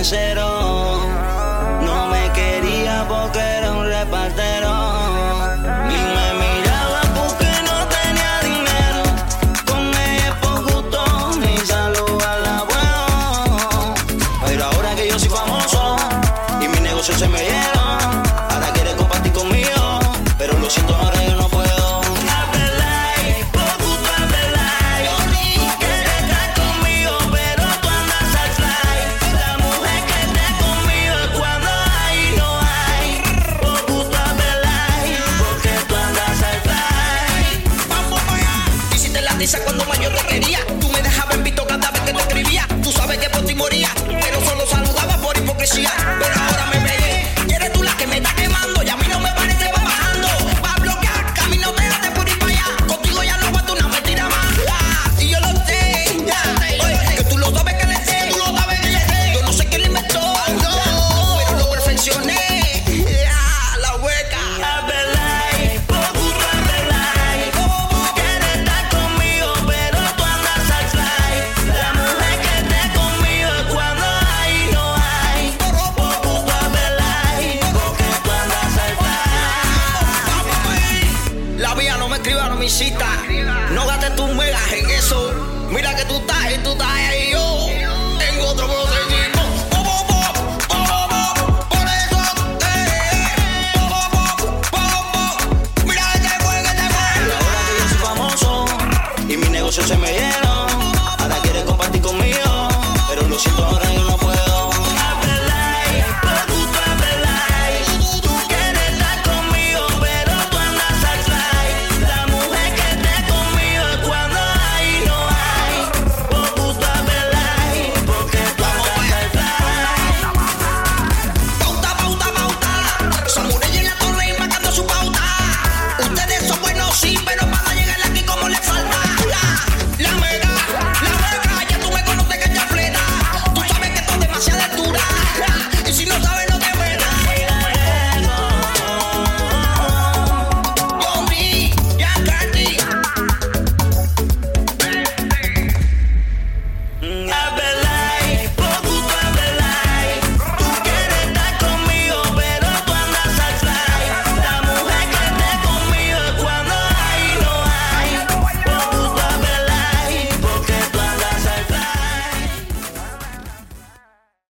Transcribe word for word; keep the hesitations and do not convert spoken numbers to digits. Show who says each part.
Speaker 1: sincero. No me quería porque era un repartero. Ni me miraba porque no tenía dinero. Con ella por gusto ni saludarla puedo. Pero ahora que yo soy famoso y mi negocio se me llenó, ahora quiere compartir conmigo, pero lo siento, ahora yo no puedo.
Speaker 2: Cuando más yo te quería, tú me dejabas en visto cada vez que te escribía. Tú sabes que por ti moría, pero solo saludaba por hipocresía. Pero ahora me pegué, y eres tú la que me está quemando. Y a mí no me parece, va bajando. Va a bloquear, camino de por ir para allá. Contigo ya no aguanto una mentira más. Ah, y yo lo sé, ya. Oye, que tú lo sabes que le sé, tú lo sabes que le sé. Yo no sé quién lo inventó, no, pero lo perfeccioné. Ah, la hueca. No gastes tus megas en eso. Mira que tú estás y tú estás ahí.